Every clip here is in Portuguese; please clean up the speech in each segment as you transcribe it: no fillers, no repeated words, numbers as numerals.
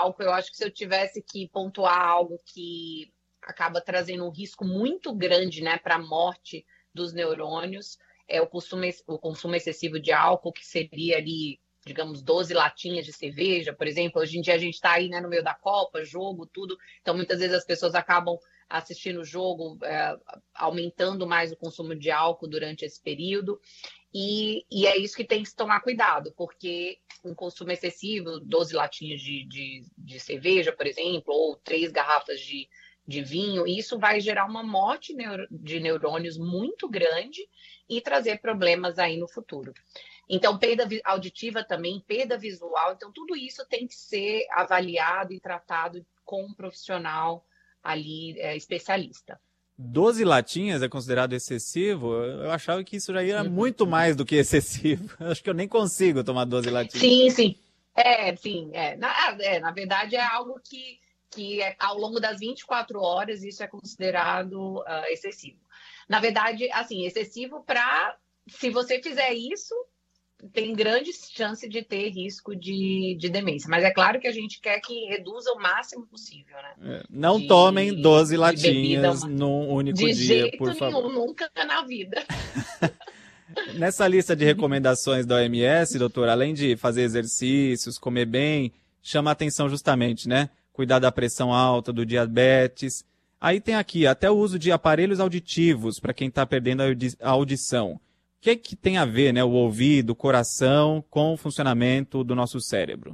álcool, eu acho que se eu tivesse que pontuar algo que acaba trazendo um risco muito grande, né, para a morte dos neurônios, é o consumo excessivo de álcool, que seria ali, digamos, 12 latinhas de cerveja, por exemplo. Hoje em dia a gente está aí, né, no meio da Copa, jogo, tudo. Então, muitas vezes as pessoas acabam assistindo o jogo, aumentando mais o consumo de álcool durante esse período. E é isso que tem que se tomar cuidado, porque um consumo excessivo, 12 latinhas de cerveja, por exemplo, ou 3 garrafas de vinho, isso vai gerar uma morte de neurônios muito grande e trazer problemas aí no futuro. Então, perda auditiva também, perda visual. Então, tudo isso tem que ser avaliado e tratado com um profissional ali, especialista. 12 latinhas é considerado excessivo? Eu achava que isso já era muito mais do que excessivo. Acho que eu nem consigo tomar 12 latinhas. Sim, sim. Sim. Na verdade, é algo que ao longo das 24 horas isso é considerado excessivo. Na verdade, assim, excessivo para... Se você fizer isso, tem grande chance de ter risco de demência. Mas é claro que a gente quer que reduza o máximo possível, né? Não tomem 12 De bebida. latinhas num único De dia, jeito por favor. nenhum, nunca na vida. Nessa lista de recomendações da OMS, doutor, além de fazer exercícios, comer bem, chama a atenção justamente, né? Cuidar da pressão alta, do diabetes. Aí tem aqui até o uso de aparelhos auditivos para quem está perdendo a audição. O que tem a ver, né, o ouvido, o coração, com o funcionamento do nosso cérebro?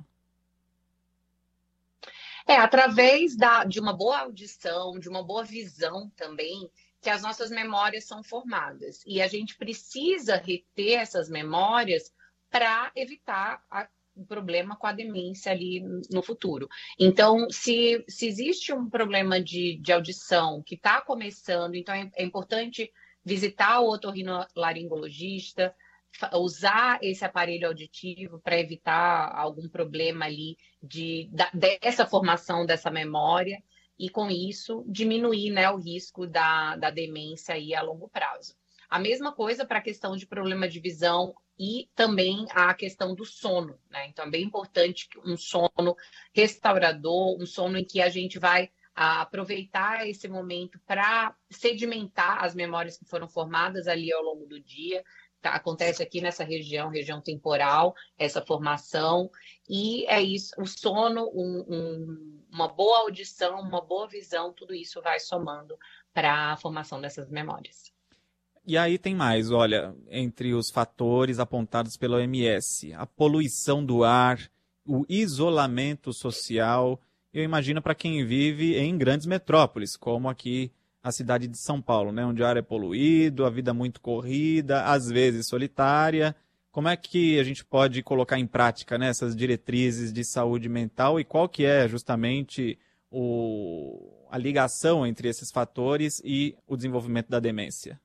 Através de uma boa audição, de uma boa visão também, que as nossas memórias são formadas. E a gente precisa reter essas memórias para evitar o problema com a demência ali no futuro. Então, se existe um problema de audição que está começando, então é importante visitar o otorrinolaringologista, usar esse aparelho auditivo para evitar algum problema ali dessa formação dessa memória e, com isso, diminuir, né, o risco da demência aí a longo prazo. A mesma coisa para a questão de problema de visão e também a questão do sono, né? Então, é bem importante um sono restaurador, um sono em que a gente vai aproveitar esse momento para sedimentar as memórias que foram formadas ali ao longo do dia. Acontece aqui nessa região temporal, essa formação, e é isso, o sono, uma boa audição, uma boa visão, tudo isso vai somando para a formação dessas memórias. E aí tem mais, olha, entre os fatores apontados pela OMS, a poluição do ar, o isolamento social, eu imagino para quem vive em grandes metrópoles, como aqui a cidade de São Paulo, né, onde o ar é poluído, a vida muito corrida, às vezes solitária. Como é que a gente pode colocar em prática, né, essas diretrizes de saúde mental e qual que é justamente a ligação entre esses fatores e o desenvolvimento da demência?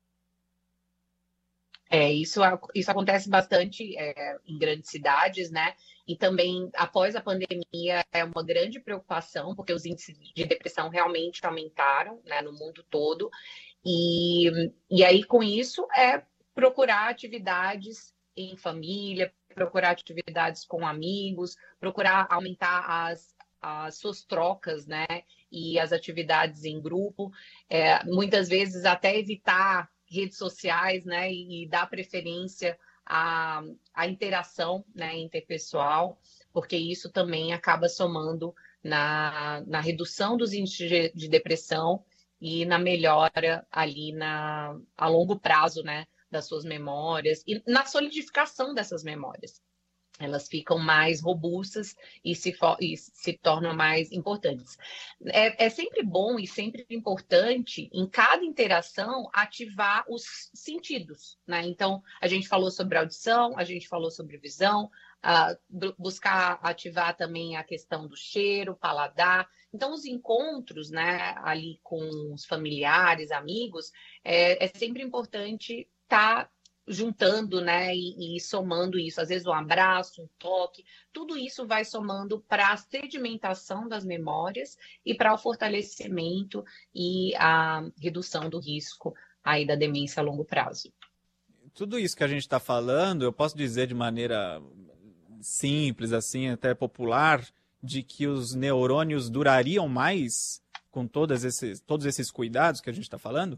Isso acontece bastante em grandes cidades, né? E também, após a pandemia, é uma grande preocupação, porque os índices de depressão realmente aumentaram, né, no mundo todo. E aí, com isso, procurar atividades em família, procurar atividades com amigos, procurar aumentar as suas trocas, né? E as atividades em grupo. Muitas vezes, até evitar redes sociais, né, e dar preferência à interação, né, interpessoal, porque isso também acaba somando na redução dos índices de depressão e na melhora ali a longo prazo, né, das suas memórias e na solidificação dessas memórias. Elas ficam mais robustas e se tornam mais importantes. É sempre bom e sempre importante, em cada interação, ativar os sentidos, né? Então, a gente falou sobre audição, a gente falou sobre visão, buscar ativar também a questão do cheiro, paladar. Então, os encontros, né, ali com os familiares, amigos, é sempre importante estar juntando, né, e somando isso. Às vezes um abraço, um toque, tudo isso vai somando para a sedimentação das memórias e para o fortalecimento e a redução do risco aí da demência a longo prazo. Tudo isso que a gente está falando, eu posso dizer de maneira simples, assim, até popular, de que os neurônios durariam mais com todos esses cuidados que a gente está falando?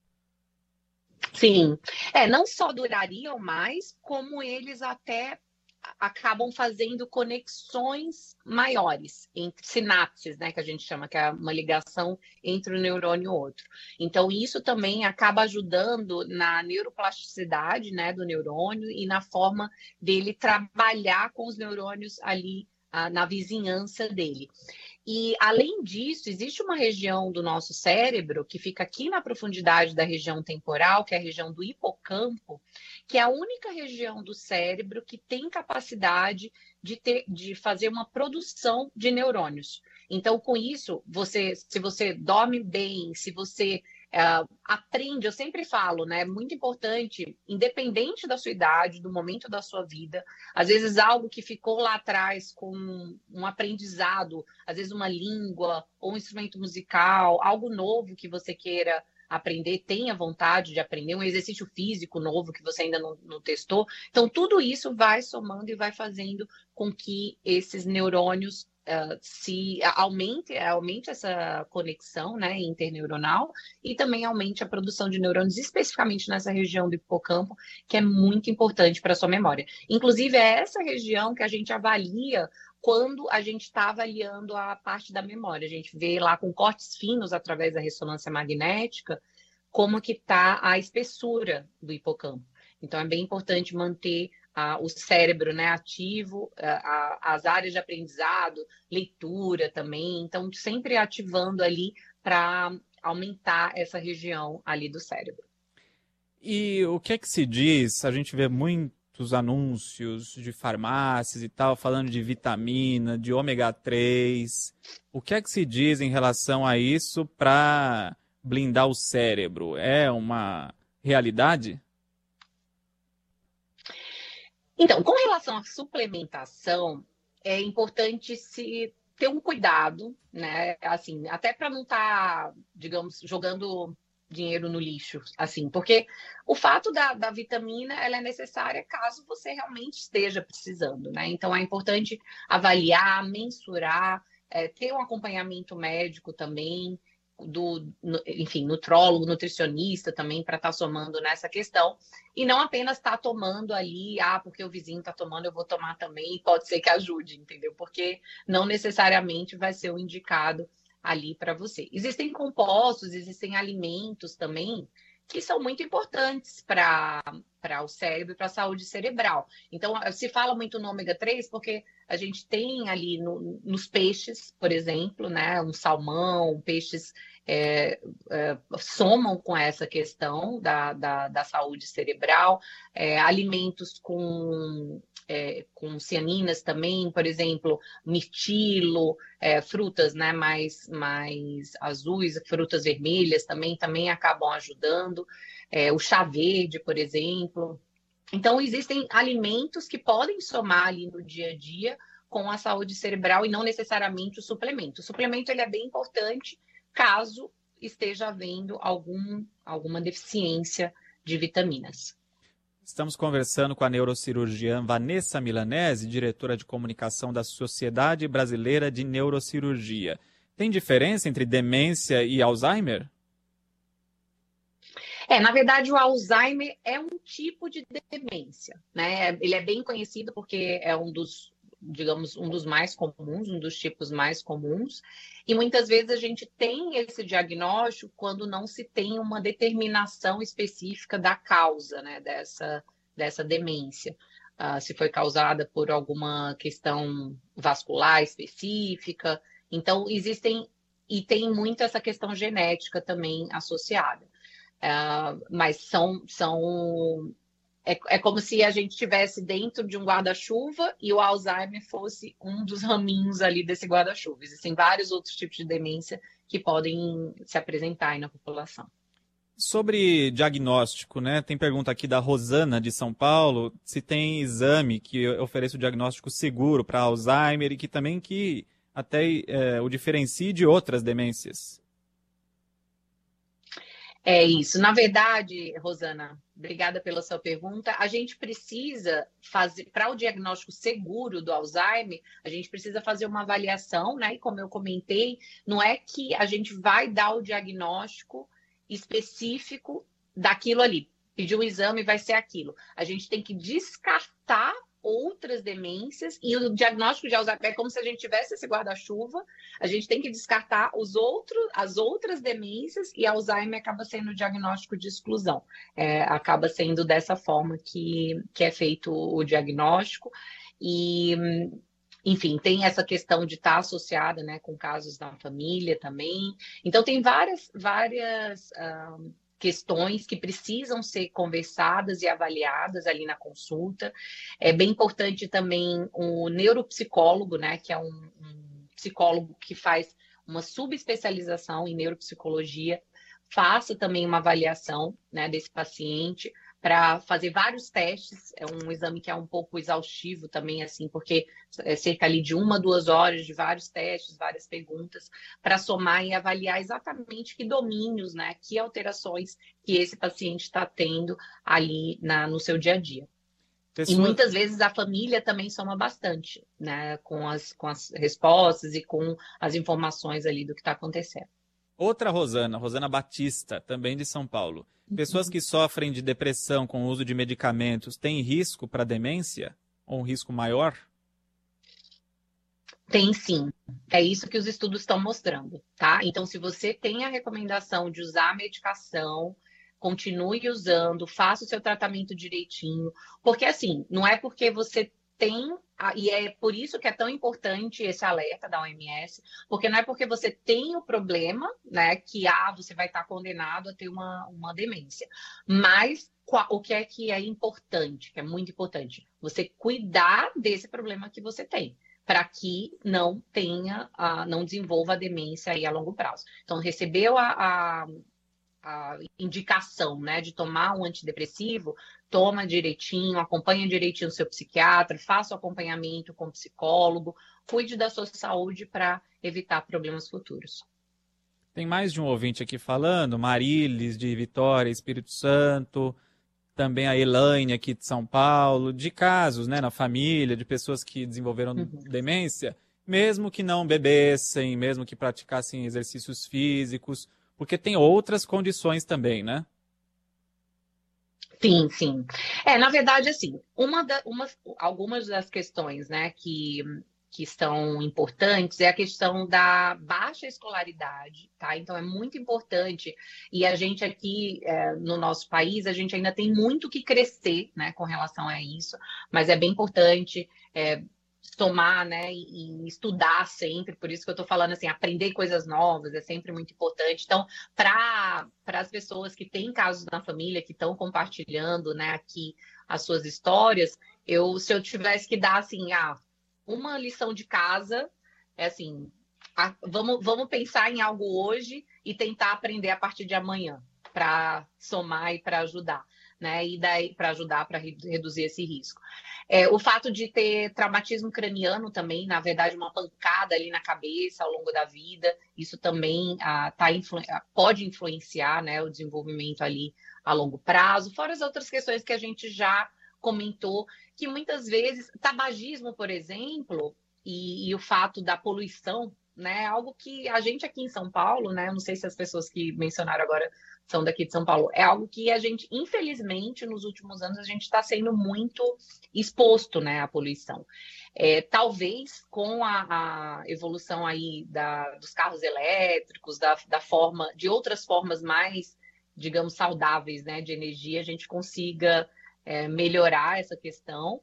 Sim, não só durariam mais, como eles até acabam fazendo conexões maiores entre sinapses, né, que a gente chama, que é uma ligação entre um neurônio e outro. Então, isso também acaba ajudando na neuroplasticidade, né, do neurônio e na forma dele trabalhar com os neurônios ali na vizinhança dele. E, além disso, existe uma região do nosso cérebro que fica aqui na profundidade da região temporal, que é a região do hipocampo, que é a única região do cérebro que tem capacidade de fazer uma produção de neurônios. Então, com isso, se você dorme bem, se você aprende, eu sempre falo, né? É muito importante, independente da sua idade, do momento da sua vida, às vezes algo que ficou lá atrás com um aprendizado, às vezes uma língua ou um instrumento musical, algo novo que você queira aprender, tenha vontade de aprender, um exercício físico novo que você ainda não testou. Então, tudo isso vai somando e vai fazendo com que esses neurônios se aumente essa conexão, né, interneuronal, e também aumente a produção de neurônios, especificamente nessa região do hipocampo, que é muito importante para a sua memória. Inclusive, é essa região que a gente avalia quando a gente está avaliando a parte da memória. A gente vê lá com cortes finos, através da ressonância magnética, como que está a espessura do hipocampo. Então, é bem importante manter o cérebro, né, ativo, as áreas de aprendizado, leitura também. Então, sempre ativando ali para aumentar essa região ali do cérebro. E o que é que se diz? A gente vê muitos anúncios de farmácias e tal, falando de vitamina, de ômega 3. O que é que se diz em relação a isso para blindar o cérebro? É uma realidade? Então, com relação à suplementação, é importante se ter um cuidado, né? Assim, até para não estar, digamos, jogando dinheiro no lixo, assim, porque o fato da vitamina, ela é necessária caso você realmente esteja precisando, né? Então, é importante avaliar, mensurar, ter um acompanhamento médico também, enfim, nutrólogo, nutricionista também, para estar somando nessa questão, e não apenas estar tomando ali, porque o vizinho está tomando, eu vou tomar também, e pode ser que ajude, entendeu? Porque não necessariamente vai ser o indicado ali para você. Existem compostos, existem alimentos também que são muito importantes para o cérebro e para a saúde cerebral. Então, se fala muito no ômega 3 porque a gente tem ali nos peixes, por exemplo, né, um salmão, peixes somam com essa questão da saúde cerebral, alimentos com cianinas também, por exemplo, mirtilo, frutas, né, mais azuis, frutas vermelhas também acabam ajudando, o chá verde, por exemplo. Então, existem alimentos que podem somar ali no dia a dia com a saúde cerebral e não necessariamente o suplemento. O suplemento ele é bem importante caso esteja havendo alguma deficiência de vitaminas. Estamos conversando com a neurocirurgiã Vanessa Milanese, diretora de comunicação da Sociedade Brasileira de Neurocirurgia. Tem diferença entre demência e Alzheimer? Na verdade, o Alzheimer é um tipo de demência, né? Ele é bem conhecido porque é um dos mais comuns, um dos tipos mais comuns. E muitas vezes a gente tem esse diagnóstico quando não se tem uma determinação específica da causa, né, dessa demência. Se foi causada por alguma questão vascular específica. Então, e tem muito essa questão genética também associada. Mas é como se a gente estivesse dentro de um guarda-chuva e o Alzheimer fosse um dos raminhos ali desse guarda-chuva. Existem vários outros tipos de demência que podem se apresentar aí na população. Sobre diagnóstico, né? Tem pergunta aqui da Rosana, de São Paulo, se tem exame que ofereça o diagnóstico seguro para Alzheimer e que até o diferencie de outras demências. É isso. Na verdade, Rosana, obrigada pela sua pergunta. A gente precisa fazer, para o diagnóstico seguro do Alzheimer, a gente precisa fazer uma avaliação, né? E como eu comentei, não é que a gente vai dar o diagnóstico específico daquilo ali. Pedir um exame vai ser aquilo. A gente tem que descartar outras demências, e o diagnóstico de Alzheimer é como se a gente tivesse esse guarda-chuva, a gente tem que descartar as outras demências, e Alzheimer acaba sendo o diagnóstico de exclusão. Acaba sendo dessa forma que é feito o diagnóstico, e enfim, tem essa questão de estar associada, né, com casos da família também. Então, tem várias questões que precisam ser conversadas e avaliadas ali na consulta. É bem importante também o neuropsicólogo, né, que é um psicólogo que faz uma subespecialização em neuropsicologia, faça também uma avaliação, né, desse paciente, para fazer vários testes. É um exame que é um pouco exaustivo também, assim, porque é cerca ali de 1 a 2 horas de vários testes, várias perguntas, para somar e avaliar exatamente que domínios, né, que alterações que esse paciente está tendo ali no seu dia a dia. E Pessoa... muitas vezes a família também soma bastante, né, com as respostas e com as informações ali do que está acontecendo. Outra Rosana, Rosana Batista, também de São Paulo. Pessoas que sofrem de depressão com o uso de medicamentos têm risco para demência? Ou um risco maior? Tem sim. É isso que os estudos estão mostrando, tá? Então, se você tem a recomendação de usar a medicação, continue usando, faça o seu tratamento direitinho, porque assim, não é porque você tem, e é por isso que é tão importante esse alerta da OMS, porque não é porque você tem o problema, né, que você vai estar condenado a ter uma demência. Mas o que é importante, que é muito importante, você cuidar desse problema que você tem, para que não não desenvolva a demência aí a longo prazo. Então, recebeu a indicação, né, de tomar um antidepressivo, toma direitinho, acompanha direitinho o seu psiquiatra, faça o acompanhamento com o psicólogo, cuide da sua saúde para evitar problemas futuros. Tem mais de um ouvinte aqui falando, Marilis de Vitória, Espírito Santo, também a Elaine aqui de São Paulo, de casos, né, na família, de pessoas que desenvolveram demência, mesmo que não bebessem, mesmo que praticassem exercícios físicos, porque tem outras condições também, né? Sim, sim. Na verdade, assim, algumas das questões, né, que estão importantes é a questão da baixa escolaridade, tá? Então, é muito importante, e a gente aqui, no nosso país, a gente ainda tem muito que crescer, né, com relação a isso, mas é bem importante tomar, né, e estudar sempre, por isso que eu estou falando assim, aprender coisas novas é sempre muito importante. Então, para as pessoas que têm casos na família, que estão compartilhando, né, aqui as suas histórias, se eu tivesse que dar assim, uma lição de casa, é assim, vamos pensar em algo hoje e tentar aprender a partir de amanhã, para somar e para ajudar, né? E daí para ajudar para reduzir esse risco. O fato de ter traumatismo craniano também, na verdade, uma pancada ali na cabeça ao longo da vida, isso também pode influenciar, né, o desenvolvimento ali a longo prazo, fora as outras questões que a gente já comentou, que muitas vezes, tabagismo, por exemplo, e o fato da poluição, né, algo que a gente aqui em São Paulo, né, eu não sei se as pessoas que mencionaram agora são daqui de São Paulo, é algo que a gente, infelizmente, nos últimos anos, a gente está sendo muito exposto, né, à poluição. Talvez com a evolução aí dos carros elétricos, de outras formas mais, digamos, saudáveis, né, de energia, a gente consiga melhorar essa questão,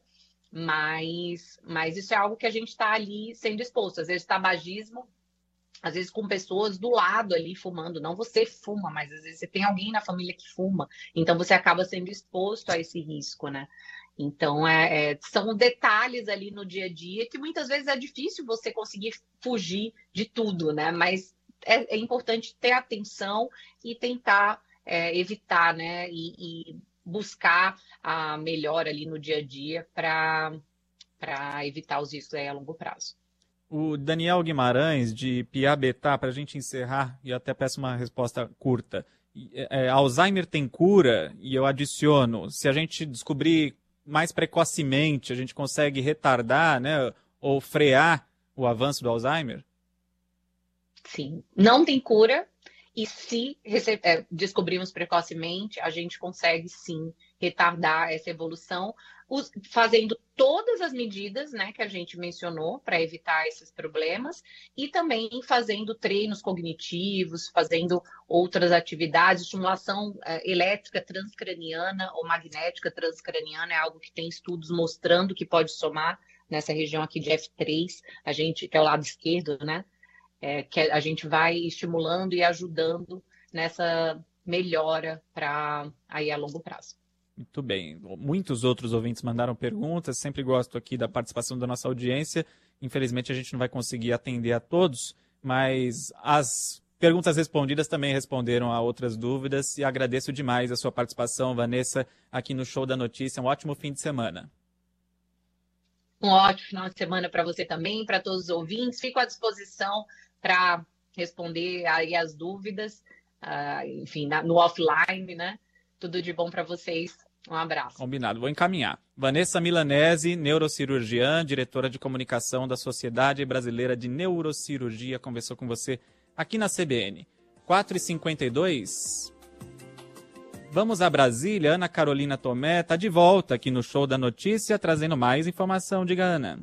mas isso é algo que a gente está ali sendo exposto. Às vezes, tabagismo, às vezes com pessoas do lado ali fumando, não você fuma, mas às vezes você tem alguém na família que fuma, então você acaba sendo exposto a esse risco, né? Então, são detalhes ali no dia a dia que muitas vezes é difícil você conseguir fugir de tudo, né? Mas é importante ter atenção e tentar evitar, né? E buscar a melhora ali no dia a dia para evitar os riscos aí a longo prazo. O Daniel Guimarães, de Piabetá, para a gente encerrar, e até peço uma resposta curta. Alzheimer tem cura? E eu adiciono, se a gente descobrir mais precocemente, a gente consegue retardar, né, ou frear o avanço do Alzheimer? Sim, não tem cura. E se descobrirmos precocemente, a gente consegue sim retardar essa evolução, fazendo todas as medidas, né, que a gente mencionou para evitar esses problemas, e também fazendo treinos cognitivos, fazendo outras atividades, estimulação elétrica transcraniana ou magnética transcraniana é algo que tem estudos mostrando que pode somar nessa região aqui de F3, que é o lado esquerdo, né? Que a gente vai estimulando e ajudando nessa melhora para aí a longo prazo. Muito bem. Muitos outros ouvintes mandaram perguntas. Sempre gosto aqui da participação da nossa audiência. Infelizmente, a gente não vai conseguir atender a todos, mas as perguntas respondidas também responderam a outras dúvidas. E agradeço demais a sua participação, Vanessa, aqui no Show da Notícia. Um ótimo fim de semana. Um ótimo final de semana para você também, para todos os ouvintes. Fico à disposição para responder aí as dúvidas, enfim, no offline, né? Tudo de bom para vocês. Um abraço. Combinado, vou encaminhar. Vanessa Milanese, neurocirurgiã, diretora de comunicação da Sociedade Brasileira de Neurocirurgia, conversou com você aqui na CBN. 4h52. Vamos a Brasília. Ana Carolina Tomé está de volta aqui no Show da Notícia, trazendo mais informação. Diga, Ana.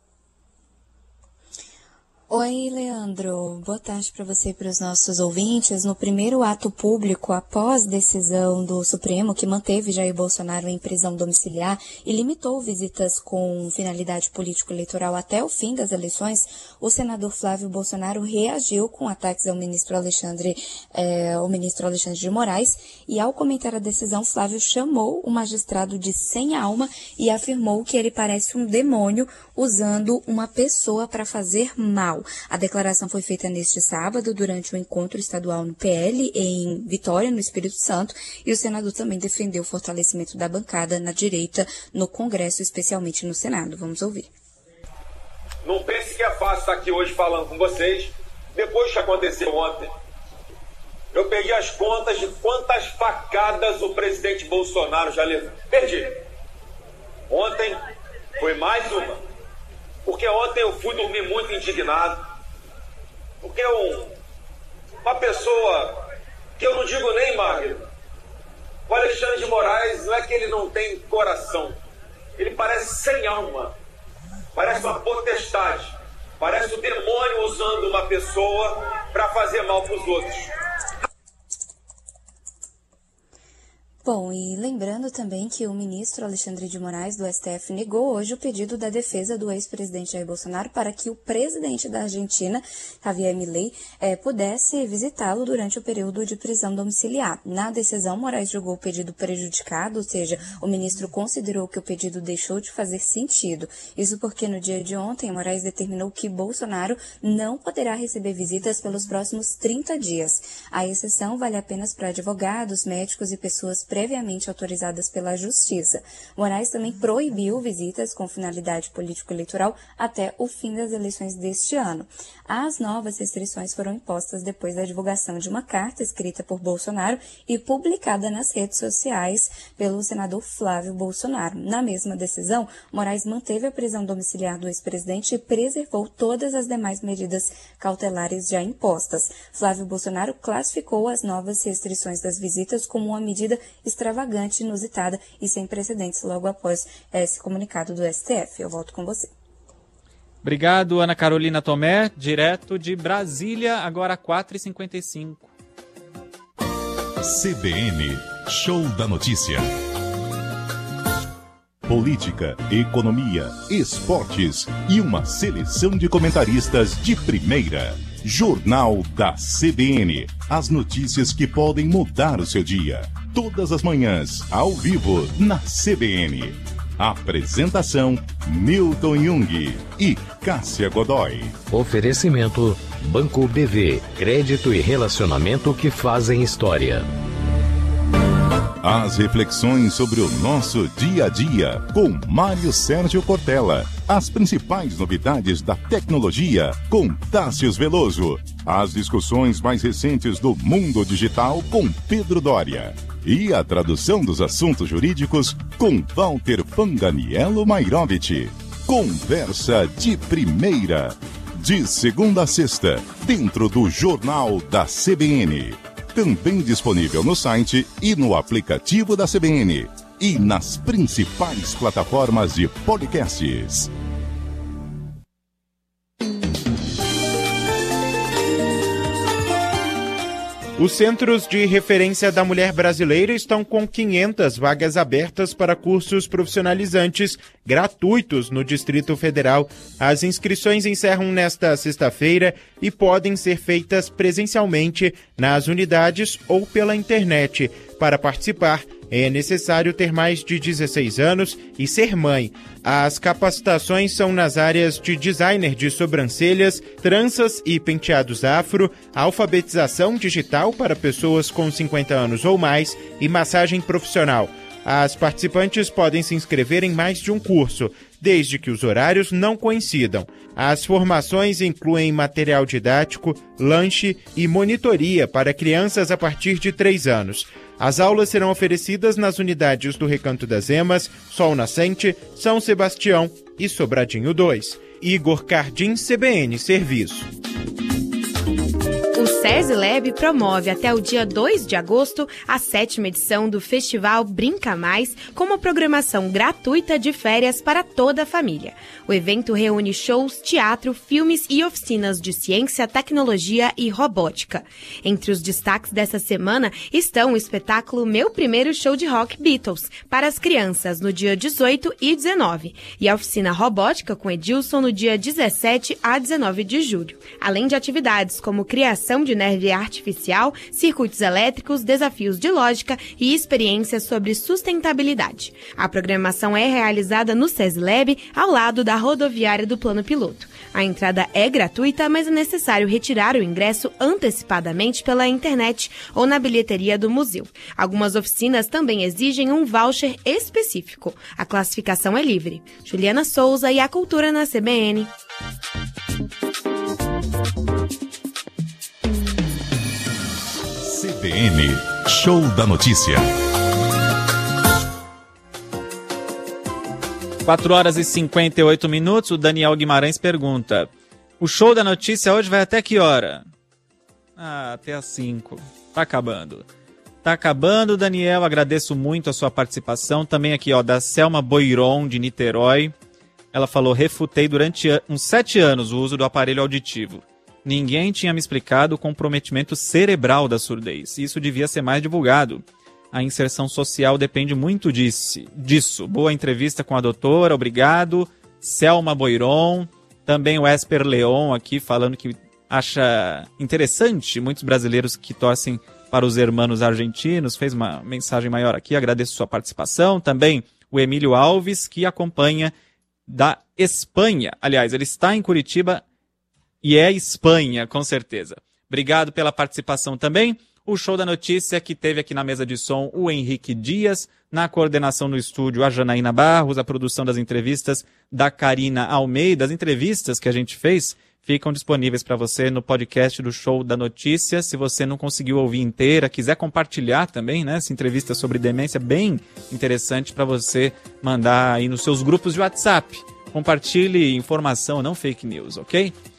Oi, Leandro. Boa tarde para você e para os nossos ouvintes. No primeiro ato público, após decisão do Supremo, que manteve Jair Bolsonaro em prisão domiciliar e limitou visitas com finalidade político-eleitoral até o fim das eleições, o senador Flávio Bolsonaro reagiu com ataques ao ministro Alexandre de Moraes e, ao comentar a decisão, Flávio chamou o magistrado de sem alma e afirmou que ele parece um demônio usando uma pessoa para fazer mal. A declaração foi feita neste sábado durante o encontro estadual no PL em Vitória, no Espírito Santo, e o senador também defendeu o fortalecimento da bancada na direita no Congresso, especialmente no Senado. Vamos ouvir. Não pense que é fácil estar aqui hoje falando com vocês, depois que aconteceu ontem. Eu perdi as contas de quantas facadas o presidente Bolsonaro já levou. Perdi. Ontem foi mais uma. Porque ontem eu fui dormir muito indignado. Porque uma pessoa que eu não digo nem magro, o Alexandre de Moraes, não é que ele não tem coração. Ele parece sem alma. Parece uma potestade. Parece o demônio usando uma pessoa para fazer mal para os outros. Bom, e lembrando também que o ministro Alexandre de Moraes, do STF, negou hoje o pedido da defesa do ex-presidente Jair Bolsonaro para que o presidente da Argentina, Javier Milei, pudesse visitá-lo durante o período de prisão domiciliar. Na decisão, Moraes julgou o pedido prejudicado, ou seja, o ministro considerou que o pedido deixou de fazer sentido. Isso porque no dia de ontem, Moraes determinou que Bolsonaro não poderá receber visitas pelos próximos 30 dias. A exceção vale apenas para advogados, médicos e pessoas previamente autorizadas pela Justiça. Moraes também proibiu visitas com finalidade político-eleitoral até o fim das eleições deste ano. As novas restrições foram impostas depois da divulgação de uma carta escrita por Bolsonaro e publicada nas redes sociais pelo senador Flávio Bolsonaro. Na mesma decisão, Moraes manteve a prisão domiciliar do ex-presidente e preservou todas as demais medidas cautelares já impostas. Flávio Bolsonaro classificou as novas restrições das visitas como uma medida extravagante, inusitada e sem precedentes logo após esse comunicado do STF. Eu volto com você. Obrigado, Ana Carolina Tomé, direto de Brasília, agora 4h55. CBN, Show da Notícia. Política, economia, esportes e uma seleção de comentaristas de primeira. Jornal da CBN. As notícias que podem mudar o seu dia. Todas as manhãs, ao vivo, na CBN. Apresentação, Milton Jung e Cássia Godoy. Oferecimento, Banco BV. Crédito e relacionamento que fazem história. As reflexões sobre o nosso dia a dia, com Mário Sérgio Cortella. As principais novidades da tecnologia, com Tássius Veloso. As discussões mais recentes do mundo digital, com Pedro Doria. E a tradução dos assuntos jurídicos, com Walter Fanganiello Mairovich. Conversa de primeira. De segunda a sexta, dentro do Jornal da CBN. Também disponível no site e no aplicativo da CBN. E nas principais plataformas de podcasts. Os Centros de Referência da Mulher Brasileira estão com 500 vagas abertas para cursos profissionalizantes gratuitos no Distrito Federal. As inscrições encerram nesta sexta-feira e podem ser feitas presencialmente nas unidades ou pela internet. Para participar, é necessário ter mais de 16 anos e ser mãe. As capacitações são nas áreas de designer de sobrancelhas, tranças e penteados afro, alfabetização digital para pessoas com 50 anos ou mais e massagem profissional. As participantes podem se inscrever em mais de um curso, desde que os horários não coincidam. As formações incluem material didático, lanche e monitoria para crianças a partir de 3 anos. As aulas serão oferecidas nas unidades do Recanto das Emas, Sol Nascente, São Sebastião e Sobradinho 2. Igor Cardim, CBN Serviço. O SESI Lab promove até o dia 2 de agosto a 7ª edição do Festival Brinca Mais, com uma programação gratuita de férias para toda a família. O evento reúne shows, teatro, filmes e oficinas de ciência, tecnologia e robótica. Entre os destaques dessa semana estão o espetáculo Meu Primeiro Show de Rock Beatles, para as crianças, no dia 18 e 19, e a oficina robótica com Edilson no dia 17 a 19 de julho. Além de atividades como criação de neve artificial, circuitos elétricos, desafios de lógica e experiências sobre sustentabilidade. A programação é realizada no SESI Lab, ao lado da rodoviária do Plano Piloto. A entrada é gratuita, mas é necessário retirar o ingresso antecipadamente pela internet ou na bilheteria do museu. Algumas oficinas também exigem um voucher específico. A classificação é livre. Juliana Souza e a Cultura na CBN. CBN, Show da Notícia. 4h58, o Daniel Guimarães pergunta: o Show da Notícia hoje vai até que hora? Até às 5. Tá acabando. Tá acabando, Daniel. Agradeço muito a sua participação. Também aqui, da Selma Boiron, de Niterói. Ela falou: refutei durante uns 7 anos o uso do aparelho auditivo. Ninguém tinha me explicado o comprometimento cerebral da surdez. Isso devia ser mais divulgado. A inserção social depende muito disso. Boa entrevista com a doutora, obrigado. Selma Boiron, também o Esper Leon aqui falando que acha interessante muitos brasileiros que torcem para os hermanos argentinos. Fez uma mensagem maior aqui, agradeço sua participação. Também o Emílio Alves, que acompanha da Espanha. Aliás, ele está em Curitiba e é Espanha, com certeza. Obrigado pela participação também. O Show da Notícia, que teve aqui na mesa de som o Henrique Dias, na coordenação no estúdio a Janaína Barros, a produção das entrevistas da Karina Almeida. As entrevistas que a gente fez ficam disponíveis para você no podcast do Show da Notícia. Se você não conseguiu ouvir inteira, quiser compartilhar também, né, essa entrevista sobre demência, bem interessante para você mandar aí nos seus grupos de WhatsApp. Compartilhe informação, não fake news, ok?